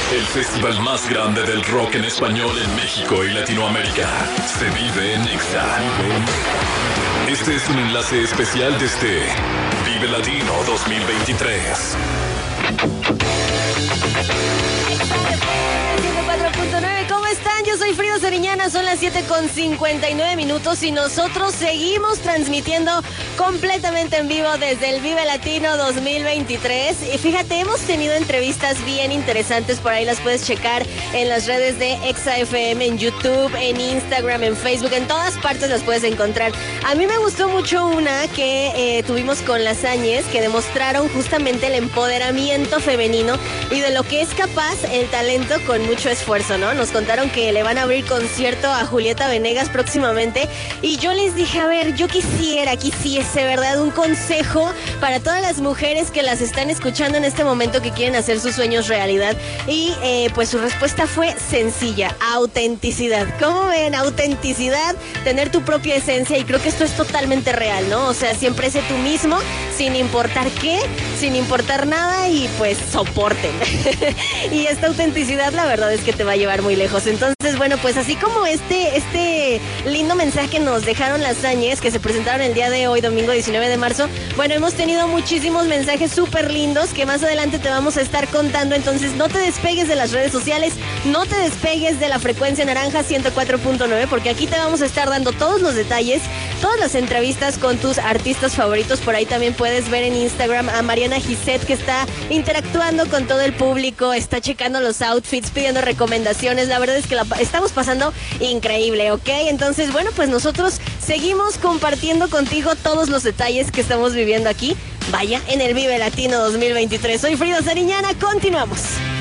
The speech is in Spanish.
El festival más grande del rock en español en México y Latinoamérica se vive en Exa. Este es un enlace especial desde Vive Latino 2023. 104.9, ¿cómo están? Yo soy Frida Sariñana, son las 7:59 y nosotros seguimos transmitiendo completamente en vivo desde el Vive Latino 2023. Y fíjate, hemos tenido entrevistas bien interesantes, por ahí las puedes checar en las redes de Exa FM, en YouTube, en Instagram, en Facebook, en todas partes las puedes encontrar. A mí me gustó mucho una que tuvimos con las Áñez, que demostraron justamente el empoderamiento femenino y de lo que es capaz el talento con mucho esfuerzo, ¿no? Nos contaron que le van a abrir concierto a Julieta Venegas próximamente y yo les dije, a ver, yo quisiese, ¿verdad? Un consejo para todas las mujeres que las están escuchando en este momento que quieren hacer sus sueños realidad y pues su respuesta fue sencilla: autenticidad. ¿Cómo ven? Autenticidad, tener tu propia esencia, y creo que esto es totalmente real, ¿no? O sea, siempre sé tú mismo, sin importar qué, sin importar nada, y pues soporten. Y esta autenticidad, la verdad es que te va a llevar muy lejos. Entonces, bueno, pues así como este lindo mensaje que nos dejaron las Áñez, que se presentaron el día de hoy, domingo 19 de marzo, bueno, hemos tenido muchísimos mensajes súper lindos que más adelante te vamos a estar contando. Entonces, no te despegues de las redes sociales, no te despegues de la frecuencia naranja 104.9, porque aquí te vamos a estar dando todos los detalles, todas las entrevistas con tus artistas favoritos. Por ahí también puedes ver en Instagram a Mariana Giset, que está interactuando con todo el público, está checando los outfits, pidiendo recomendaciones. La verdad es que la estamos pasando increíble, ¿ok? Entonces, bueno, pues nosotros seguimos compartiendo contigo todos los detalles que estamos viviendo aquí, vaya, en el Vive Latino 2023. Soy Frida Sariñana, continuamos.